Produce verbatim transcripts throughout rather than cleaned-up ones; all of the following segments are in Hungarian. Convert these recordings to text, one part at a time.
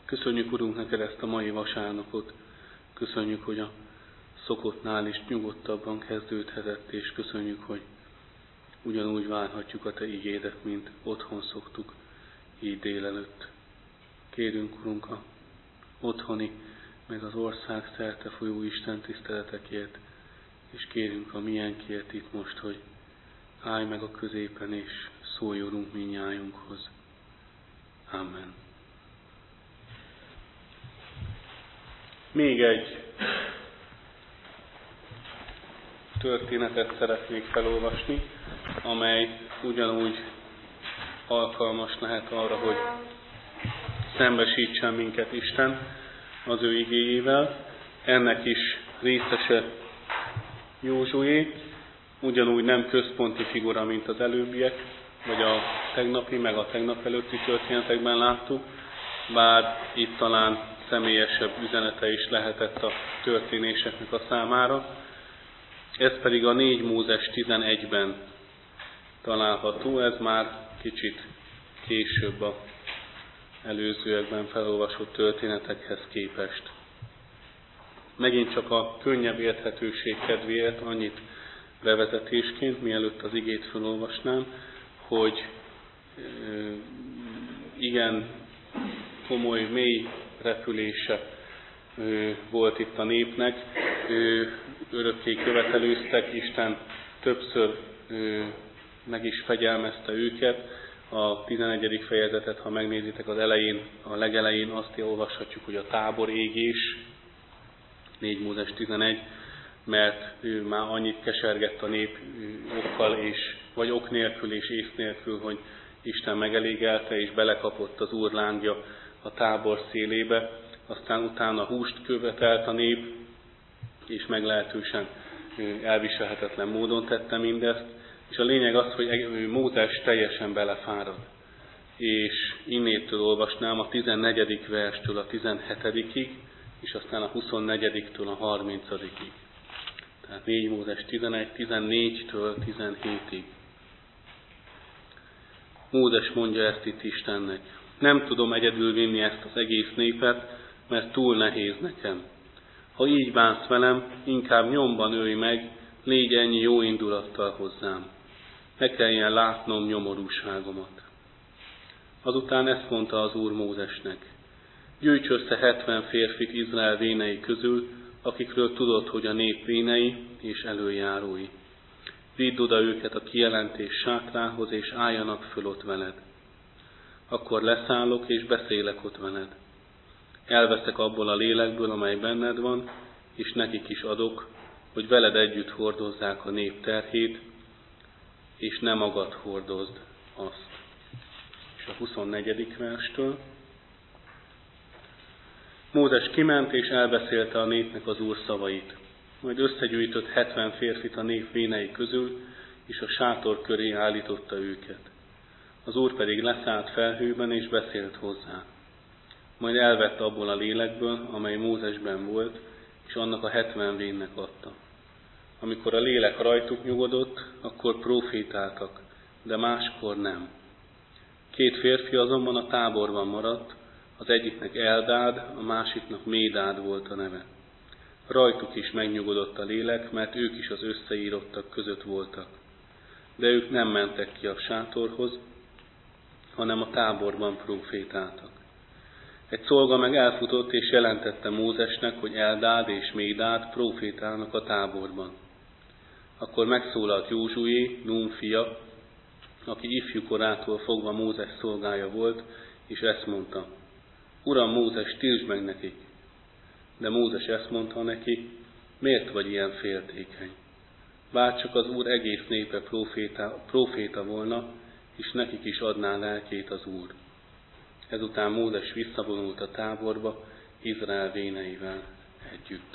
Köszönjük, Urunk, neked ezt a mai vasárnapot. Köszönjük, hogy a szokottnál is nyugodtabban kezdődhetett, és köszönjük, hogy ugyanúgy várhatjuk a te igédet, mint otthon szoktuk, így délelőtt. Kérünk, Urunk, a otthoni, meg az ország szerte folyó Isten tiszteletekért, és kérünk a miénkért itt most, hogy állj meg a középen, és szólj, Urunk, mindnyájunkhoz. Amen. Még egy történetet szeretnék felolvasni, amely ugyanúgy alkalmas lehet arra, hogy szembesítsen minket Isten az ő igéjével. Ennek is részese Józsué, ugyanúgy nem központi figura, mint az előbbiek, vagy a tegnapi, meg a tegnap előtti történetekben láttuk, bár itt talán személyesebb üzenete is lehetett a történéseknek a számára. Ez pedig a négy Mózes tizenegyben található, ez már kicsit később az előzőekben felolvasott történetekhez képest. Megint csak a könnyebb érthetőség kedvéért annyit bevezetésként, mielőtt az igét felolvasnám, hogy igen komoly, mély repülése volt itt a népnek, örökké követelőztek, Isten többször meg is fegyelmezte őket. A tizenegyedik fejezetet, ha megnézitek az elején, a legelején azt olvashatjuk, hogy a tábor égés, négy Mózes tizenegy, mert ő már annyit kesergett a nép okkal, és, vagy ok nélkül és ész nélkül, hogy Isten megelégelte, és belekapott az Úr lángja a tábor szélébe. Aztán utána húst követelt a nép, és meglehetősen elviselhetetlen módon tette mindezt. És a lényeg az, hogy Mózes teljesen belefárad. És innétől olvasnám a tizennegyedik verstől a tizenhetedikig, és aztán a huszonnegyediktől a harmincadikig. Tehát négy Mózes tizenegy, tizennégytől tizenhétig. Mózes mondja ezt itt Istennek: nem tudom egyedül vinni ezt az egész népet, mert túl nehéz nekem. Ha így bánsz velem, inkább nyomban ölj meg, légy ennyi jó indulattal hozzám. Ne kelljen látnom nyomorúságomat. Azután ezt mondta az Úr Mózesnek: gyűjts össze hetven férfit Izrael vénei közül, akikről tudod, hogy a nép vénei és előjárói. Vidd oda őket a kijelentés sátrához, és álljanak föl ott veled. Akkor leszállok, és beszélek ott veled. Elveszek abból a lélekből, amely benned van, és nekik is adok, hogy veled együtt hordozzák a nép terhét, és ne magad hordozd azt. És a huszonnegyedik verstől. Mózes kiment, és elbeszélte a népnek az Úr szavait. Majd összegyűjtött hetven férfit a nép vénei közül, és a sátor köré állította őket. Az Úr pedig leszállt felhőben, és beszélt hozzá. Majd elvette abból a lélekből, amely Mózesben volt, és annak a hetven vénnek adta. Amikor a lélek rajtuk nyugodott, akkor profétáltak, de máskor nem. Két férfi azonban a táborban maradt, az egyiknek Eldád, a másiknak Médád volt a neve. Rajtuk is megnyugodott a lélek, mert ők is az összeírottak között voltak. De ők nem mentek ki a sátorhoz, hanem a táborban profétáltak. Egy szolga meg elfutott és jelentette Mózesnek, hogy Eldád és Médád profétálnak a táborban. Akkor megszólalt Józsué, Nún fia, aki ifjú korától fogva Mózes szolgája volt, és ezt mondta: Uram Mózes, tiltsd meg nekik! De Mózes ezt mondta neki: miért vagy ilyen féltékeny? Bárcsak az Úr egész népe proféta, proféta volna, és nekik is adná lelkét az Úr. Ezután Mózes visszavonult a táborba Izrael véneivel együtt.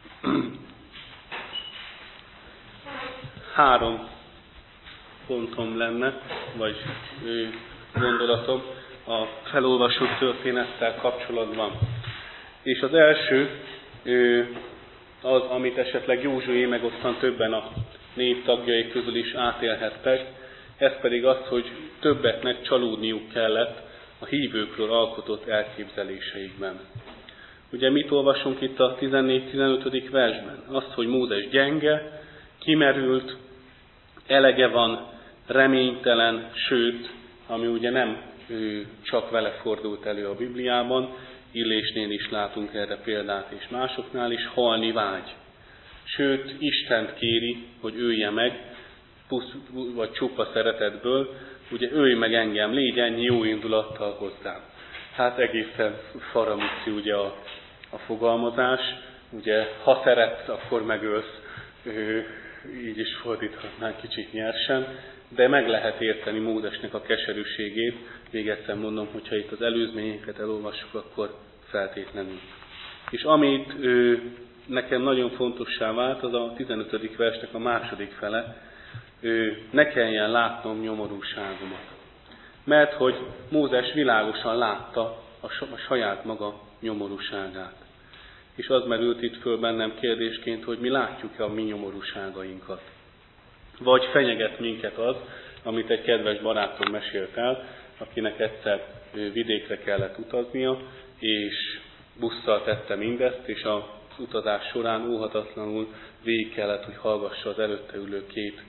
Három pontom lenne, vagy gondolatom a felolvasott történettel kapcsolatban. És az első az, amit esetleg Józsué meg ottan többen a nép tagjai közül is átélhettek, ez pedig az, hogy többeknek csalódniuk kellett a hívőkről alkotott elképzeléseikben. Ugye mit olvasunk itt a tizennégy-tizenötödik versben? Azt, hogy Mózes gyenge, kimerült, elege van, reménytelen, sőt, ami ugye nem ő, csak vele fordult elő a Bibliában, Illésnél is látunk erre példát, és másoknál is, halni vágy. Sőt, Istent kéri, hogy ölje meg, pusz, vagy csupa szeretetből, ugye ölj meg engem, légy ennyi jó indulattal hozzám. Hát egészen faramúci ugye a, a fogalmazás, ugye ha szeretsz, akkor megölsz, ő, így is fordíthatnánk kicsit nyersen, de meg lehet érteni Mózesnek a keserűségét, még egyszer mondom, hogyha itt az előzményeket elolvassuk, akkor feltétlenül. És amit ő, nekem nagyon fontossá vált, az a tizenötödik versnek a második fele, ő, ne kelljen látnom nyomorúságomat. Mert hogy Mózes világosan látta a saját maga nyomorúságát. És az merült itt föl bennem kérdésként, hogy mi látjuk-e a mi nyomorúságainkat. Vagy fenyeget minket az, amit egy kedves barátom mesélt el, akinek egyszer vidékre kellett utaznia, és busszal tette mindezt, és az utazás során óhatatlanul végig kellett, hogy hallgassa az előtte ülő két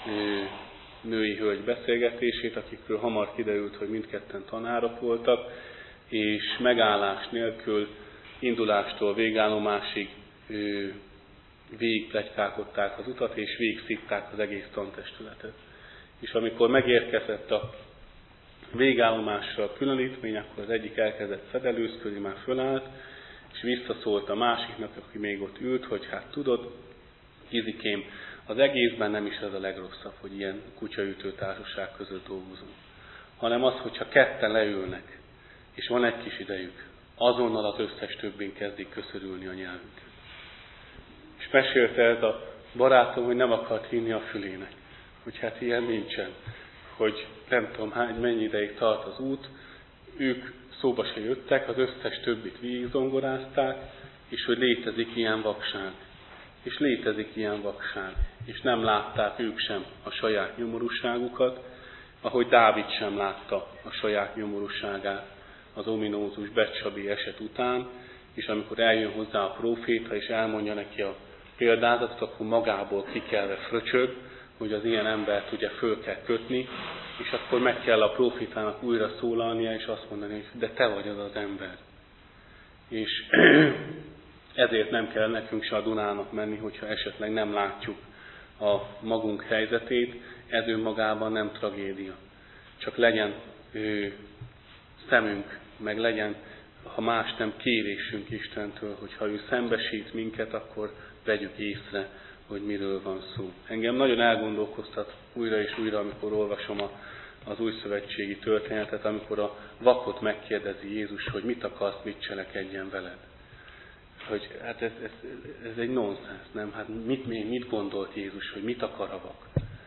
női hölgy beszélgetését, akikről hamar kiderült, hogy mindketten tanárok voltak, és megállás nélkül, indulástól végállomásig végig pletykálkodták az utat, és végig szitták az egész tantestületet. És amikor megérkezett a végállomásra a különítmény, akkor az egyik elkezdett fedelőzködni, már fölállt, és visszaszólt a másiknak, aki még ott ült, hogy hát tudod, Izikém, az egészben nem is az a legrosszabb, hogy ilyen kutyaütő társaság között dolgozunk, hanem az, hogyha ketten leülnek, és van egy kis idejük, azonnal az összes többén kezdik köszörülni a nyelvüket. És mesélte ez a barátom, hogy nem akart hinni a fülének, hogy hát ilyen nincsen, hogy nem tudom hány, mennyi ideig tart az út, ők szóba se jöttek, az összes többit végigzongorázták, és hogy létezik ilyen vakság. És létezik ilyen vakság. És nem látták ők sem a saját nyomorúságukat, ahogy Dávid sem látta a saját nyomorúságát az ominózus Betsabi eset után, és amikor eljön hozzá a próféta, és elmondja neki a példázatot, akkor magából kikelve fröcsög, hogy az ilyen embert ugye föl kell kötni, és akkor meg kell a prófétának újra szólalnia, és azt mondani, hogy de te vagy az az ember. És ezért nem kell nekünk se a Dunának menni, hogyha esetleg nem látjuk a magunk helyzetét, ez önmagában nem tragédia. Csak legyen ő, szemünk, meg legyen, ha más nem, kérésünk Istentől, hogyha ő szembesít minket, akkor vegyük észre, hogy miről van szó. Engem nagyon elgondolkoztat újra és újra, amikor olvasom a, az újszövetségi történetet, amikor a vakot megkérdezi Jézus, hogy mit akarsz, mit cselekedjen veled. Hogy hát ez, ez, ez egy nonsens, nem? Hát mit, mit gondolt Jézus, hogy mit akar a vak?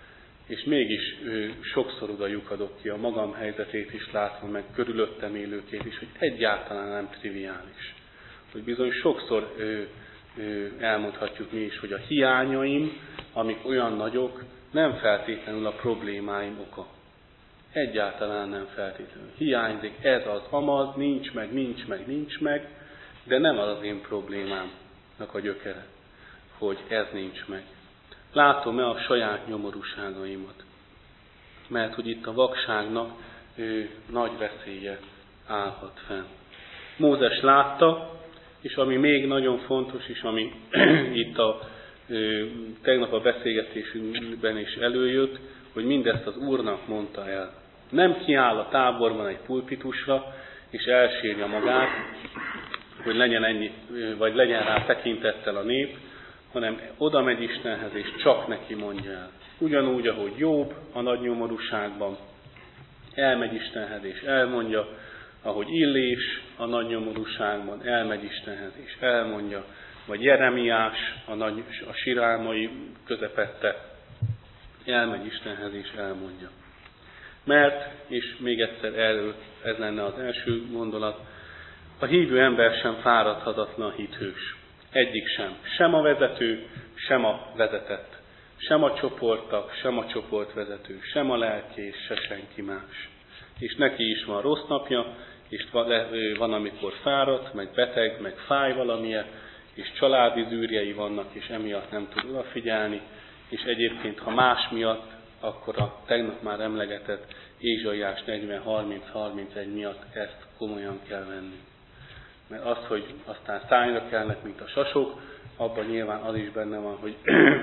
És mégis ő, sokszor oda lyukadok ki a magam helyzetét is látva, meg körülöttem élőkét is, hogy egyáltalán nem triviális. Hogy bizony sokszor ő, ő, elmondhatjuk mi is, hogy a hiányaim, amik olyan nagyok, nem feltétlenül a problémáim oka. Egyáltalán nem feltétlenül. Hiányzik ez az amaz, nincs meg, nincs meg, nincs meg, de nem az az én problémámnak a gyökere, hogy ez nincs meg. Látom-e a saját nyomorúságaimat? Mert hogy itt a vakságnak ő, nagy veszélye állhat fenn. Mózes látta, és ami még nagyon fontos, és ami itt a ő, tegnap a beszélgetésünkben is előjött, hogy mindezt az Úrnak mondta el. Nem kiáll a táborban egy pulpitusra, és elsírja magát, hogy legyen ennyi, vagy legyen rá tekintettel a nép, hanem oda megy Istenhez, és csak neki mondja el. Ugyanúgy, ahogy Jobb a nagy nyomorúságban elmegy Istenhez, és elmondja, ahogy Illés a nagy nyomorúságban elmegy Istenhez, és elmondja, vagy Jeremiás a, nagy, a sirálmai közepette elmegy Istenhez, és elmondja. Mert, és még egyszer erről ez lenne az első gondolat, a hívő ember sem fáradhatatlan hithős. Egyik sem. Sem a vezető, sem a vezetett. Sem a csoporttag, sem a csoportvezető, sem a lelkész, se senki más. és neki is van rossz napja, és van, amikor fáradt, meg beteg, meg fáj valamilyen, és családi zűrjei vannak, és emiatt nem tud odafigyelni, és egyébként, ha más miatt, akkor a tegnap már emlegetett Ézsaiás negyven harminc harmincegy miatt ezt komolyan kell venni. Mert az, hogy aztán szányra kelnek, mint a sasok, abban nyilván az is benne van, hogy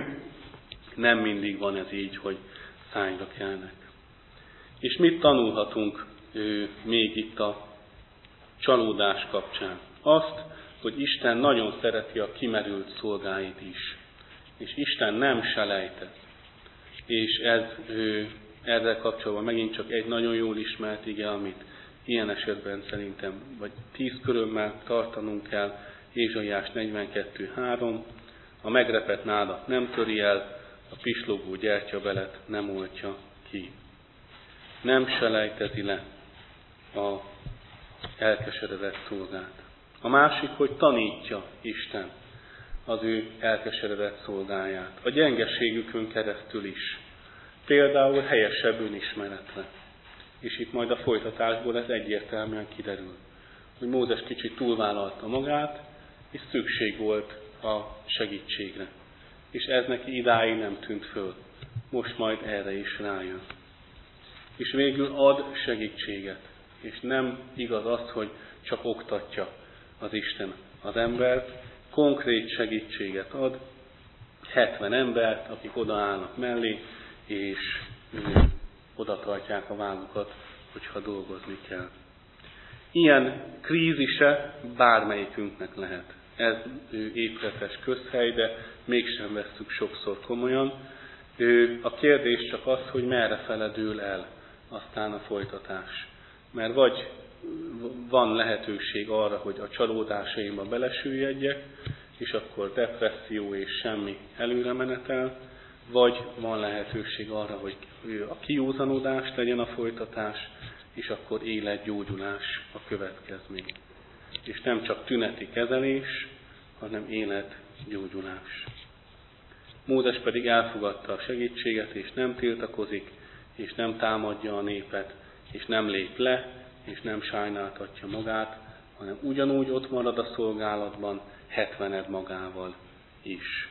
nem mindig van ez így, hogy szányra kelnek. És mit tanulhatunk ő, még itt a csalódás kapcsán? Azt, hogy Isten nagyon szereti a kimerült szolgáit is. És Isten nem selejtett. És ez ő, ezzel kapcsolatban megint csak egy nagyon jól ismert ige, amit ilyen esetben szerintem, vagy tíz körömmel tartanunk kell, Ézsaiás negyvenkettő három, a megrepett nádat nem töri el, a pislogó gyertyabelet nem oltja ki. Nem selejtezi le a elkeseredett szolgát. A másik, hogy tanítja Isten az ő elkeseredett szolgáját. A gyengeségükön keresztül is. Például helyesebb önismeretre. És itt majd a folytatásból ez egyértelműen kiderül, hogy Mózes kicsit túlvállalta magát, és szükség volt a segítségre. És ez neki idáig nem tűnt föl. Most majd erre is rájön. És végül ad segítséget. És nem igaz az, hogy csak oktatja az Isten az embert, konkrét segítséget ad, hetven embert, akik odaállnak mellé, és oda tartják a vágukat, hogyha dolgozni kell. Ilyen krízise bármelyikünknek lehet. Ez épületes közhely, de mégsem vesszük sokszor komolyan. A kérdés csak az, hogy merre feledül el aztán a folytatás. Mert vagy van lehetőség arra, hogy a csalódásaimba belesüllyedjek, és akkor depresszió és semmi előremenetel, vagy van lehetőség arra, hogy a kiúzanodás legyen a folytatás, és akkor életgyógyulás a következmény. És nem csak tüneti kezelés, hanem életgyógyulás. Mózes pedig elfogadta a segítséget, és nem tiltakozik, és nem támadja a népet, és nem lép le, és nem sajnáltatja magát, hanem ugyanúgy ott marad a szolgálatban, hetvened magával is.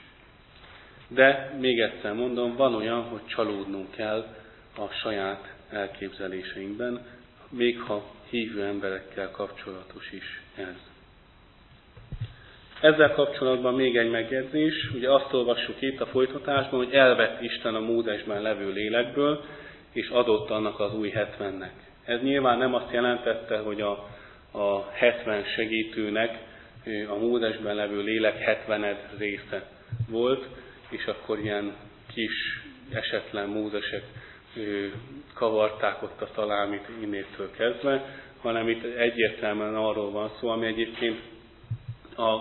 De még egyszer mondom, van olyan, hogy csalódnunk kell a saját elképzeléseinkben, még ha hívő emberekkel kapcsolatos is ez. Ezzel kapcsolatban még egy megjegyzés, ugye azt olvassuk itt a folytatásban, hogy elvett Isten a Mózesben levő lélekből, és adott annak az új hetvennek. Ez nyilván nem azt jelentette, hogy a, a hetven segítőnek a Mózesben levő lélek hetvened része volt, és akkor ilyen kis esetlen Mózesek kavarták ott a szalámit innétől kezdve, hanem itt egyértelműen arról van szó, ami egyébként a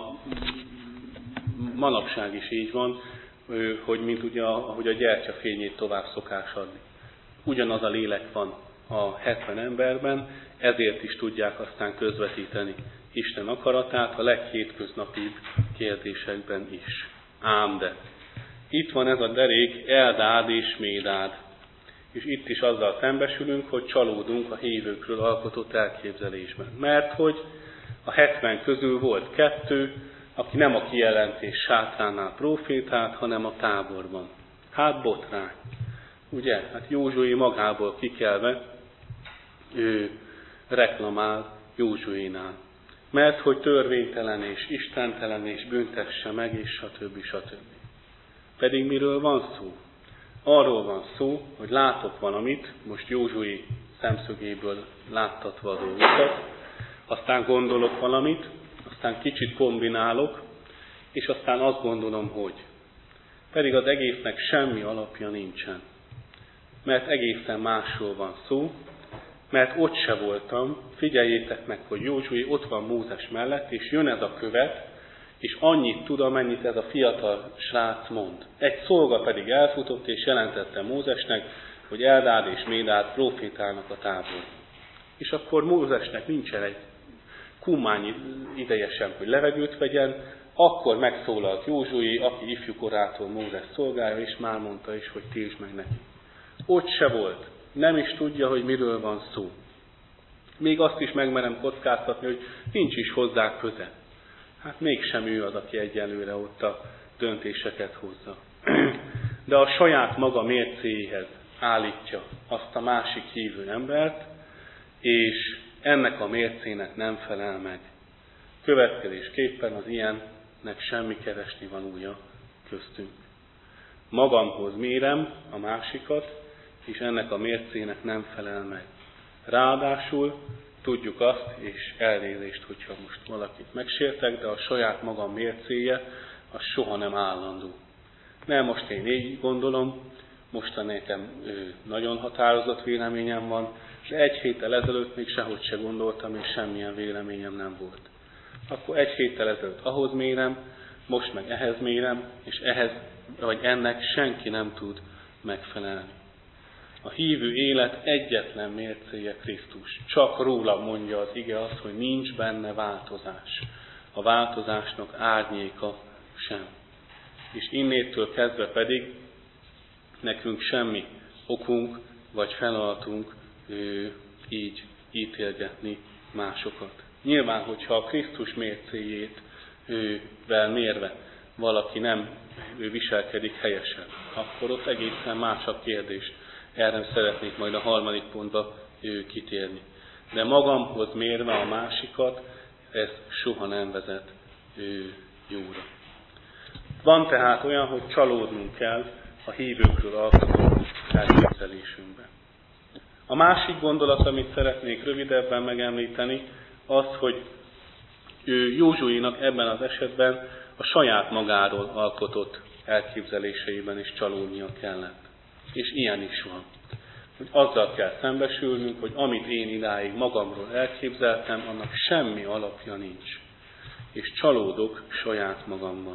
manapság is így van, hogy mint ugye, ahogy a gyertya fényét tovább szokás adni. Ugyanaz a lélek van a hetven emberben, ezért is tudják aztán közvetíteni Isten akaratát a leghétköznapibb kérdésekben is. Ám de itt van ez a derék Eldád és Médád. És itt is azzal szembesülünk, hogy csalódunk a hívőkről alkotott elképzelésben. Mert hogy a hetven közül volt kettő, aki nem a kijelentés sátránál profétált, hanem a táborban. Hát botrány. Ugye? Hát Józsué magából kikelve ő reklamál Józsuénál. Mert hogy törvénytelen és istentelen és büntesse meg, és stb. stb. Pedig miről van szó? Arról van szó, hogy látok valamit, most Józsué szemszögéből láttatva a dolgokat, aztán gondolok valamit, aztán kicsit kombinálok, és aztán azt gondolom, hogy. Pedig az egésznek semmi alapja nincsen. Mert egészen másról van szó, mert ott se voltam, figyeljétek meg, hogy Józsué ott van Mózes mellett, és jön ez a követ, és annyit tud, amennyit ez a fiatal srác mond. Egy szolga pedig elfutott, és jelentette Mózesnek, hogy Eldád és Médád profétálnak a táborban. És akkor Mózesnek nincsen egy kummányi ideje sem, hogy levegőt vegyen, akkor megszólalt Józsué, aki ifjúkorától Mózes szolgája, és már mondta is, hogy tiltsd meg neki. Ott se volt. Nem is tudja, hogy miről van szó. Még azt is megmerem kockáztatni, hogy nincs is hozzá köze. Hát mégsem ő az, aki egyelőre ott a döntéseket hozza. De a saját maga mércéhez állítja azt a másik hívő embert, és ennek a mércének nem felel meg. Következésképpen az ilyennek semmi keresni valója köztünk. Magamhoz mérem a másikat, és ennek a mércének nem felel meg. Ráadásul tudjuk azt, és elnézést, hogyha most valakit megsértek, de a saját magam mércéje az soha nem állandó. Nem, most én így gondolom, mostan nekem nagyon határozott véleményem van, és egy héttel ezelőtt még sehogy se gondoltam, és semmilyen véleményem nem volt. Akkor egy héttel ezelőtt ahhoz mérem, most meg ehhez mérem, és ehhez, vagy ennek senki nem tud megfelelni. A hívő élet egyetlen mércéje Krisztus. Csak róla mondja az ige azt, hogy nincs benne változás. A változásnak árnyéka sem. És innétől kezdve pedig nekünk semmi okunk vagy feladatunk ő, így ítélgetni másokat. Nyilván, hogyha a Krisztus mércéjét ővel mérve valaki nem ő viselkedik helyesen, akkor ott egészen más a kérdés. Erre szeretnék majd a harmadik pontba ő, kitérni. De magamhoz mérve a másikat, ez soha nem vezet ő, jóra. Van tehát olyan, hogy csalódnunk kell a hívőkről alkotott elképzelésünkben. A másik gondolat, amit szeretnék rövidebben megemlíteni, az, hogy ő Józsuénak ebben az esetben a saját magáról alkotott elképzeléseiben is csalódnia kellett. És ilyen is van. Hogy azzal kell szembesülnünk, hogy amit én idáig magamról elképzeltem, annak semmi alapja nincs. És csalódok saját magamban.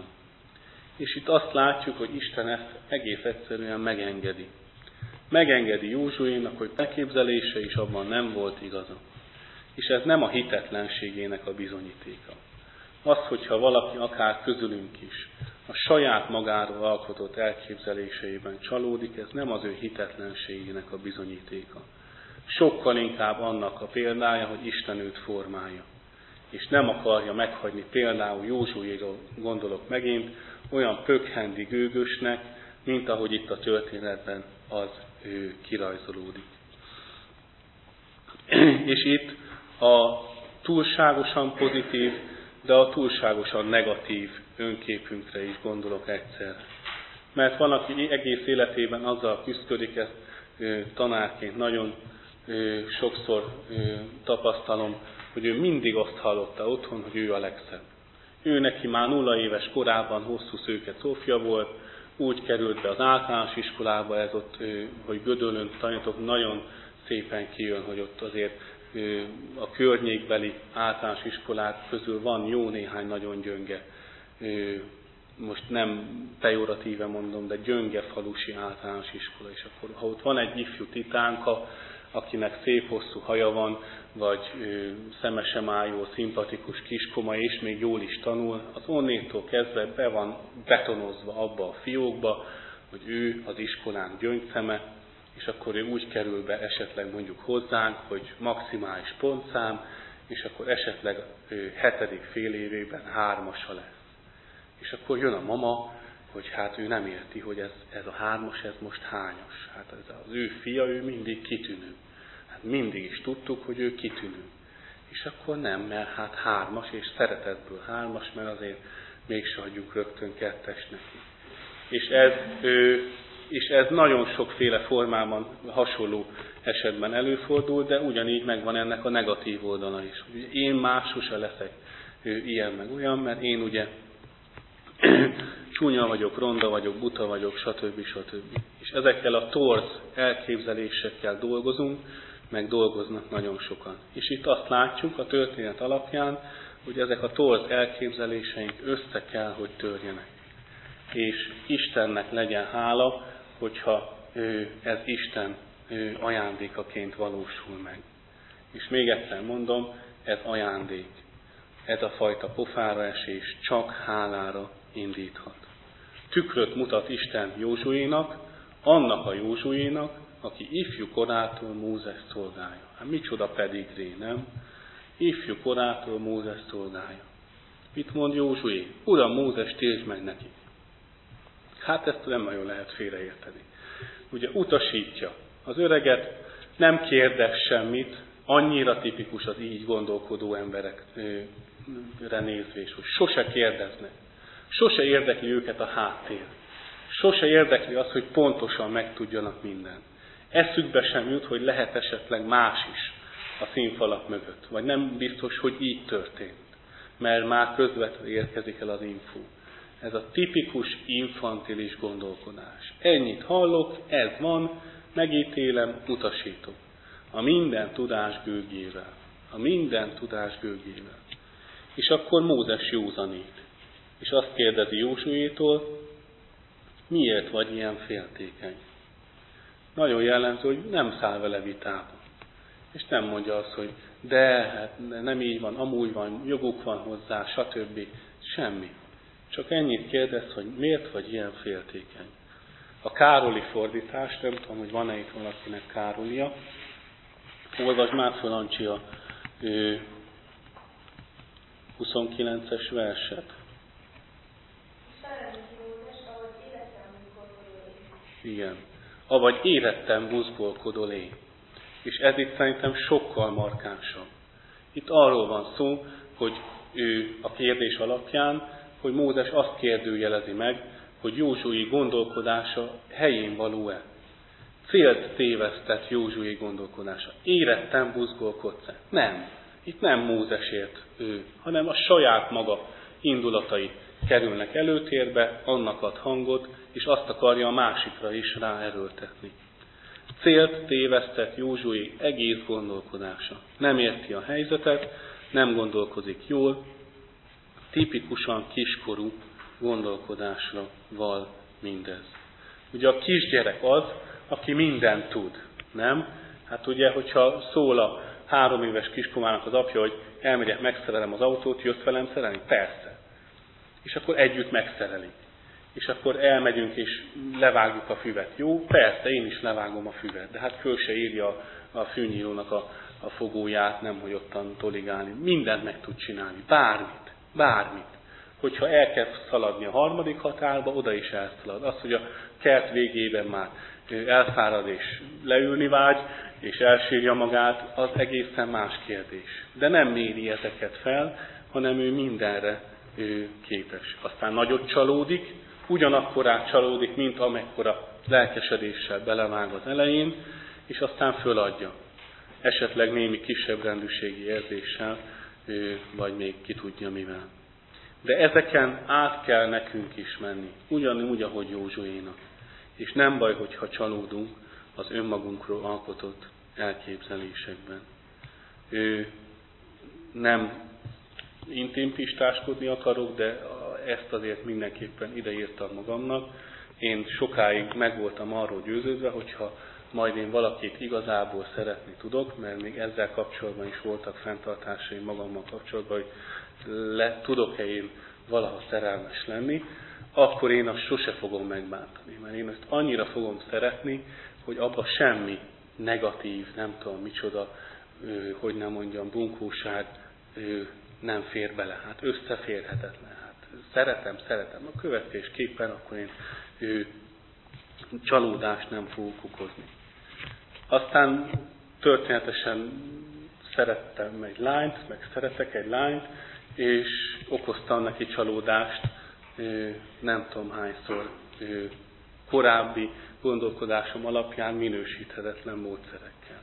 És itt azt látjuk, hogy Isten ezt egész egyszerűen megengedi. Megengedi Józsuénak, hogy elképzelése is abban nem volt igaza. És ez nem a hitetlenségének a bizonyítéka. Az, hogyha valaki akár közülünk is a saját magáról alkotott elképzeléseiben csalódik, ez nem az ő hitetlenségének a bizonyítéka. Sokkal inkább annak a példája, hogy Isten őt formálja. És nem akarja meghagyni, például Józsuéról gondolok megint, olyan pökhendi gőgösnek, mint ahogy itt a történetben az ő kirajzolódik. És itt a túlságosan pozitív, de a túlságosan negatív önképünkre is gondolok egyszerre. Mert van, aki egész életében azzal küszködik, ezt tanárként nagyon sokszor tapasztalom, hogy ő mindig azt hallotta otthon, hogy ő a legszebb. Ő neki már nulla éves korában hosszú szőke cófja volt, úgy került be az általános iskolába, ez ott, hogy Gödöllőn tanítok, nagyon szépen kijön, hogy ott azért a környékbeli általános iskolák közül van jó néhány nagyon gyönge, most nem pejoratíve mondom, de gyönge falusi általános iskola. És akkor, ha ott van egy ifjú titánka, akinek szép hosszú haja van, vagy szemesemájó, szimpatikus kiskoma, és még jól is tanul, az onnétól kezdve be van betonozva abba a fiókba, hogy ő az iskolán gyöngyszeme, és akkor ő úgy kerül be esetleg mondjuk hozzánk, hogy maximális pontszám, és akkor esetleg ő hetedik fél évében hármasa lesz. És akkor jön a mama, hogy hát ő nem érti, hogy ez, ez a hármas, ez most hányas. Hát ez az ő fia, ő mindig kitűnő. Hát mindig is tudtuk, hogy ő kitűnő. És akkor nem, mert hát hármas, és szeretetből hármas, mert azért mégse adjuk rögtön kettes neki. És ez, ő, és ez nagyon sokféle formában, hasonló esetben előfordul, de ugyanígy megvan ennek a negatív oldala is. Én más sose leszek ő, ilyen meg olyan, mert én ugye csúnya vagyok, ronda vagyok, buta vagyok, stb. stb. És ezekkel a torz elképzelésekkel dolgozunk, meg dolgoznak nagyon sokan. És itt azt látjuk a történet alapján, hogy ezek a torz elképzeléseink össze kell, hogy törjenek. És Istennek legyen hála, hogyha ő, ez Isten ő, ajándékaként valósul meg. És még egyszer mondom, ez ajándék. Ez a fajta pofára esés csak hálára indíthat. Tükröt mutat Isten Józsuénak, annak a Józsuénak, aki ifjú korától Mózes szolgálja. Hát micsoda pedigré, nem? Ifjú korától Mózes szolgálja. Mit mond Józsué? Uram, Mózes, tiltsd meg nekik. Hát ezt nem nagyon lehet félreérteni. Ugye utasítja az öreget, nem kérdez semmit, annyira tipikus az így gondolkodó emberekre nézvés, hogy sose kérdeznek. Sose érdekli őket a háttér. Sose érdekli az, hogy pontosan megtudjanak mindent. Eszükbe sem jut, hogy lehet esetleg más is a színfalak mögött. Vagy nem biztos, hogy így történt. Mert már közvetlenül érkezik el az infó. Ez a tipikus infantilis gondolkodás. Ennyit hallok, ez van, megítélem, utasítok. A minden tudás gőgével. A minden tudás gőgével. És akkor Mózes józanít. És azt kérdezi Józsuétól, miért vagy ilyen féltékeny? Nagyon jellemző, hogy nem száll vele vitába. És nem mondja azt, hogy de, hát nem így van, amúgy van, joguk van hozzá, stb. Semmi. Csak ennyit kérdez, hogy miért vagy ilyen féltékeny. A Károli fordítás, nem tudom, hogy van-e itt valakinek Károlia. Olvasd már föl, Ancsi, a huszonkilences verset. Igen. Avagy érettem buzgolkodol én. És ez itt szerintem sokkal markánsabb. Itt arról van szó, hogy ő a kérdés alapján, hogy Mózes azt kérdőjelezi meg, hogy Józsué gondolkodása helyén való-e. Célt tévesztett Józsué gondolkodása. Érettem buzgolkodsz-e? Nem. Itt nem Mózesért ő, hanem a saját maga indulatai kerülnek előtérbe, annak ad hangot, és azt akarja a másikra is ráerőltetni. Célt tévesztett Józsué egész gondolkodása. Nem érti a helyzetet, nem gondolkozik jól, tipikusan kiskorú gondolkodásra val mindez. Ugye a kisgyerek az, aki mindent tud, nem? Hát ugye, hogyha szól a három éves kiskomának az apja, hogy elmegyek, megszerelem az autót, jössz velem szerelni? Persze. És akkor együtt megszerelik. És akkor elmegyünk és levágjuk a füvet. Jó, persze, én is levágom a füvet, de hát föl se írja a fűnyírónak a, a fogóját, nem hogy ottan toligálni. Mindent meg tud csinálni, bármit, bármit. Hogyha el kell szaladni a harmadik határba, oda is elszalad. Az, hogy a kert végében már elfárad és leülni vágy, és elsírja magát, az egészen más kérdés. De nem méri ezeket fel, hanem ő mindenre ő képes. Aztán nagyot csalódik, ugyanakkorát csalódik, mint amekkora lelkesedéssel belevág az elején, és aztán föladja. Esetleg némi kisebb rendűségi érzéssel, vagy még ki tudja mivel. De ezeken át kell nekünk is menni, ugyanúgy, ahogy Józsuénak. És nem baj, hogyha csalódunk az önmagunkról alkotott elképzelésekben. Ő nem intimpistáskodni akarok, de ezt azért mindenképpen ideírtam magamnak. Én sokáig meg voltam arról győződve, hogyha majd én valakit igazából szeretni tudok, mert még ezzel kapcsolatban is voltak fenntartásaim magammal kapcsolatban, hogy le, tudok-e én valaha szerelmes lenni, akkor én azt sose fogom megbántani. Mert én ezt annyira fogom szeretni, hogy abba semmi negatív, nem tudom micsoda, hogy nem mondjam, bunkóság nem fér bele. Hát összeférhetetlen. Hát szeretem, szeretem. A következésképpen akkor én ő, csalódást nem fogok okozni. Aztán történetesen szerettem egy lányt, meg szeretek egy lányt, és okoztam neki csalódást, nem tudom hányszor, korábbi gondolkodásom alapján minősíthetetlen módszerekkel.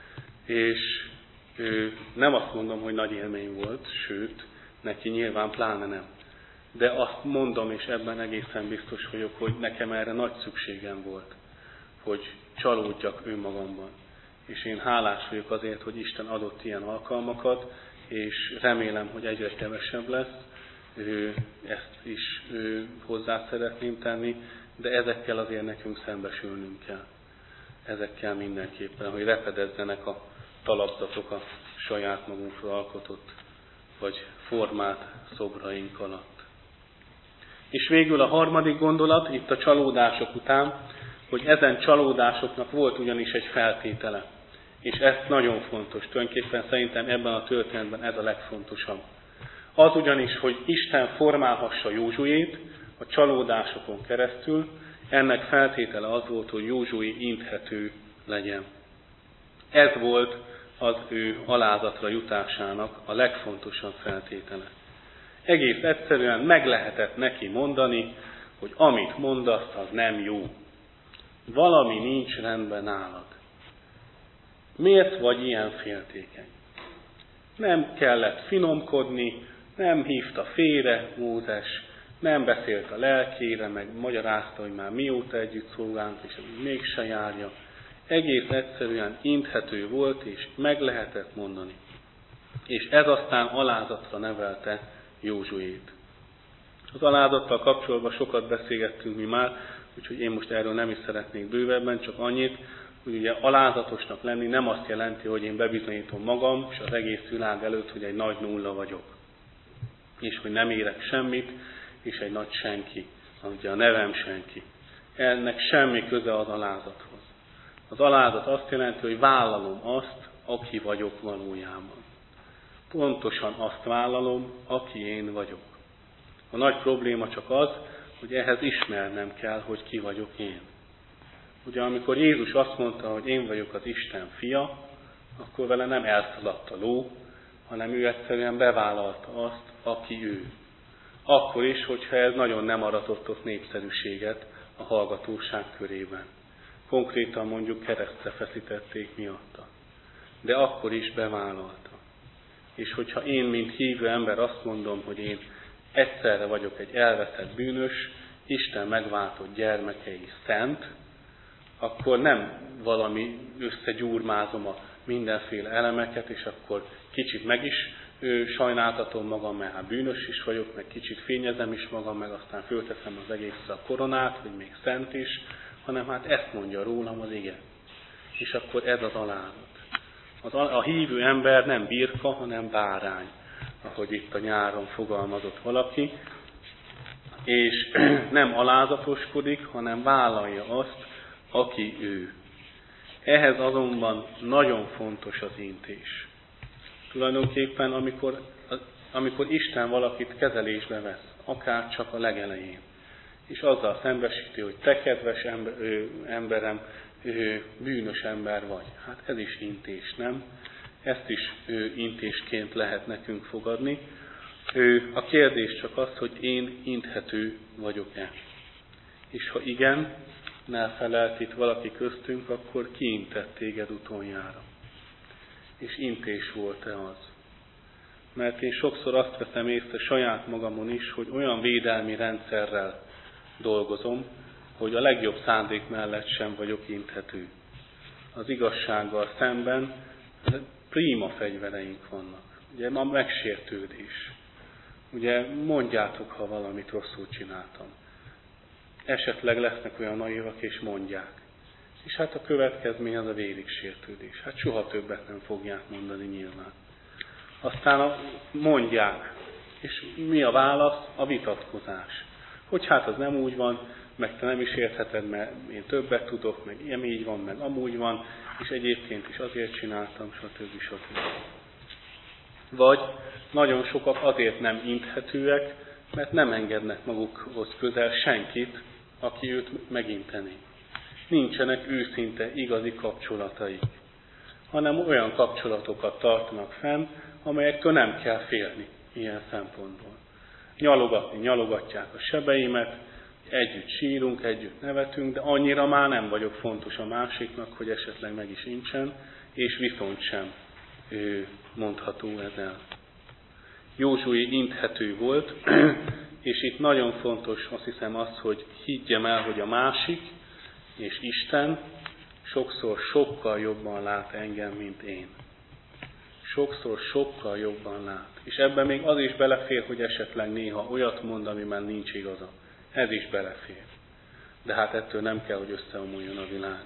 És nem azt mondom, hogy nagy élmény volt, sőt, neki nyilván pláne nem. De azt mondom, és ebben egészen biztos vagyok, hogy nekem erre nagy szükségem volt, hogy csalódjak önmagamban. És én hálás vagyok azért, hogy Isten adott ilyen alkalmakat, és remélem, hogy egyre kevesebb lesz. Ezt is hozzá szeretném tenni, de ezekkel azért nekünk szembesülnünk kell. Ezekkel mindenképpen, hogy repedezzenek a talapzatok a saját magunkra alkotott, vagy formált szobraink alatt. És végül a harmadik gondolat, itt a csalódások után, hogy ezen csalódásoknak volt ugyanis egy feltétele. És ez nagyon fontos. Tulajdonképpen szerintem ebben a történetben ez a legfontosabb. Az ugyanis, hogy Isten formálhassa Józsuét a csalódásokon keresztül, ennek feltétele az volt, hogy Józsué inthető legyen. Ez volt az ő alázatra jutásának a legfontosabb feltétele. Egész egyszerűen meg lehetett neki mondani, hogy amit mondasz, az nem jó. Valami nincs rendben nálad. Miért vagy ilyen féltékeny? Nem kellett finomkodni, nem hívta félre Mózes, nem beszélt a lelkére, meg magyarázta, hogy már mióta együtt szolgálunk, és mégse járja. Egész egyszerűen inthető volt, és meg lehetett mondani. És ez aztán alázatra nevelte Józsuét. Az alázattal kapcsolatban sokat beszélgettünk mi már, úgyhogy én most erről nem is szeretnék bővebben, csak annyit, hogy ugye alázatosnak lenni nem azt jelenti, hogy én bebizonyítom magam, és az egész világ előtt, hogy egy nagy nulla vagyok. És hogy nem érek semmit, és egy nagy senki, ugye a nevem senki. Ennek semmi köze az alázathoz. Az alázat azt jelenti, hogy vállalom azt, aki vagyok valójában. Pontosan azt vállalom, aki én vagyok. A nagy probléma csak az, hogy ehhez ismernem kell, hogy ki vagyok én. Ugye amikor Jézus azt mondta, hogy én vagyok az Isten fia, akkor vele nem elszaladt a ló, hanem ő egyszerűen bevállalta azt, aki ő. Akkor is, hogyha ez nagyon nem aratott ott népszerűséget a hallgatóság körében. Konkrétan mondjuk keresztre feszítették miatta. De akkor is bevállalta. És hogyha én, mint hívő ember azt mondom, hogy én egyszerre vagyok egy elveszett bűnös, Isten megváltott gyermekei szent, akkor nem valami összegyúrmázom a mindenféle elemeket, és akkor kicsit meg is ő, sajnáltatom magam, mert hát bűnös is vagyok, meg kicsit fényezem is magam, meg aztán fölteszem az egészre a koronát, hogy még szent is, hanem hát ezt mondja rólam az ige. És akkor ez az alázat. Az, a hívő ember nem birka, hanem bárány, ahogy itt a nyáron fogalmazott valaki, és nem alázatoskodik, hanem vállalja azt, aki ő. Ehhez azonban nagyon fontos az intés. Tulajdonképpen, amikor, amikor Isten valakit kezelésbe vesz, akár csak a legelején, és azzal szembesíti, hogy te kedves ember, ő, emberem, ő, bűnös ember vagy. Hát ez is intés, nem? Ezt is ő, intésként lehet nekünk fogadni. Ő, a kérdés csak az, hogy én inthető vagyok-e. És ha igen, ne felelt itt valaki köztünk, akkor ki intett téged utoljára? És intés volt-e az? Mert én sokszor azt veszem észre saját magamon is, hogy olyan védelmi rendszerrel dolgozom, hogy a legjobb szándék mellett sem vagyok inthető. Az igazsággal szemben prima fegyvereink vannak. Ugye a megsértődés. Ugye mondjátok, ha valamit rosszul csináltam. Esetleg lesznek olyan naivak, és mondják. És hát a következmény az a vérig sértődés. Hát soha többet nem fogják mondani nyilván. Aztán a, mondják. És mi a válasz? A vitatkozás. Hogy hát az nem úgy van, meg te nem is értheted, mert én többet tudok, meg ilyen így van, meg amúgy van, és egyébként is azért csináltam, stb. stb. Vagy nagyon sokak azért nem inthetőek, mert nem engednek magukhoz közel senkit, aki őt meginteni. Nincsenek őszinte, igazi kapcsolataik, hanem olyan kapcsolatokat tartanak fenn, amelyektől nem kell félni ilyen szempontból. Nyalogatni, nyalogatják a sebeimet, együtt sírunk, együtt nevetünk, de annyira már nem vagyok fontos a másiknak, hogy esetleg meg is incsen, és viszont sem ő mondható ez el. Józsué inthető volt, és itt nagyon fontos, azt hiszem az, hogy higgyem el, hogy a másik és Isten sokszor sokkal jobban lát engem, mint én. Sokszor sokkal jobban lát. És ebben még az is belefér, hogy esetleg néha olyat mond, amiben nincs igaza. Ez is belefér. De hát ettől nem kell, hogy összeomoljon a világ.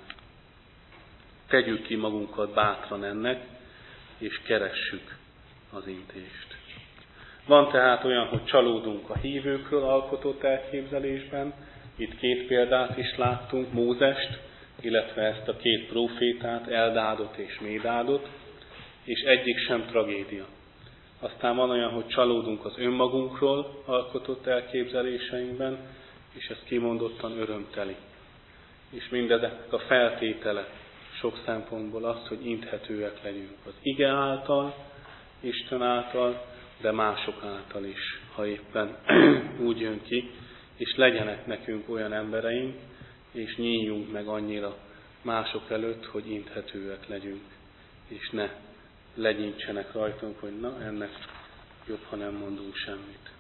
Tegyük ki magunkat bátran ennek, és keressük az intést. Van tehát olyan, hogy csalódunk a hívőkről alkotott elképzelésben, Itt két példát is láttunk, Mózest, illetve ezt a két prófétát, Eldádot és Médádot, és egyik sem tragédia. Aztán van olyan, hogy csalódunk az önmagunkról alkotott elképzeléseinkben, és ez kimondottan örömteli. És mindezek a feltétele sok szempontból az, hogy inthetőek legyünk az ige által, Isten által, de mások által is, ha éppen úgy jön ki, és legyenek nekünk olyan embereink, és nyíljunk meg annyira mások előtt, hogy inthetőek legyünk, és ne legyintsenek rajtunk, hogy na, ennek jobb, ha nem mondunk semmit.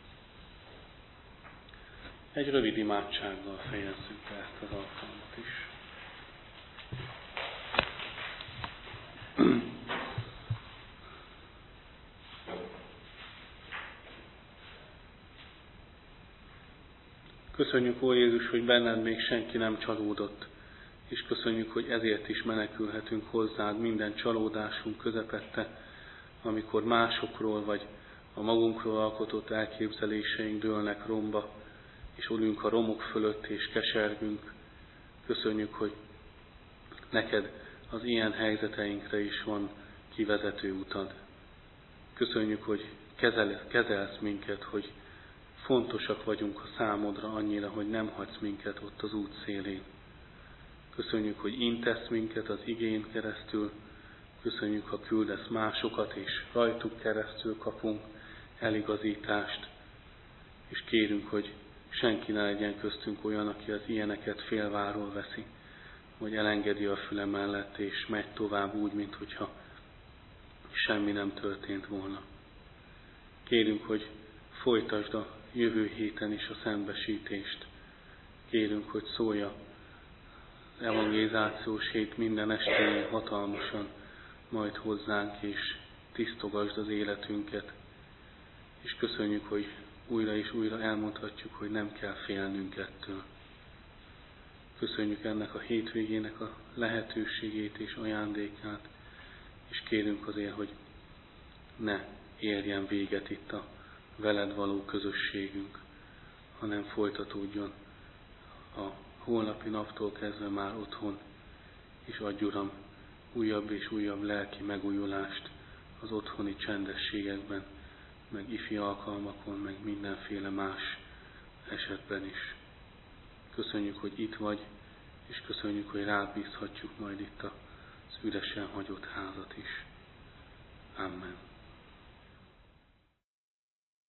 Egy rövid imádsággal fejezzük be ezt az alkalmat is. Köszönjük, Ó Jézus, hogy benned még senki nem csalódott, és köszönjük, hogy ezért is menekülhetünk hozzád minden csalódásunk közepette, amikor másokról vagy a magunkról alkotott elképzeléseink dőlnek romba, és ülünk a romok fölött és kesergünk. Köszönjük, hogy neked az ilyen helyzeteinkre is van kivezető utad. Köszönjük, hogy kezel, kezelsz minket, hogy fontosak vagyunk a számodra annyira, hogy nem hagysz minket ott az út szélén. Köszönjük, hogy intesz minket az igén keresztül. Köszönjük, ha küldesz másokat, és rajtuk keresztül kapunk eligazítást. És kérünk, hogy senki ne legyen köztünk olyan, aki az ilyeneket félváról veszi, vagy elengedi a füle mellett, és megy tovább úgy, minthogyha semmi nem történt volna. Kérünk, hogy folytasd a jövő héten is a szentbesítést. Kérünk, hogy szólja az evangelizációs hét minden estén hatalmasan majd hozzánk, és tisztogasd az életünket. És köszönjük, hogy újra és újra elmondhatjuk, hogy nem kell félnünk ettől. Köszönjük ennek a hétvégének a lehetőségét és ajándékát, és kérünk azért, hogy ne érjen véget itt a veled való közösségünk, hanem folytatódjon a holnapi naptól kezdve már otthon, és adj, Uram, újabb és újabb lelki megújulást az otthoni csendességekben, meg ifi alkalmakon, meg mindenféle más esetben is. Köszönjük, hogy itt vagy, és köszönjük, hogy rád bízhatjuk majd itt az üresen hagyott házat is. Amen.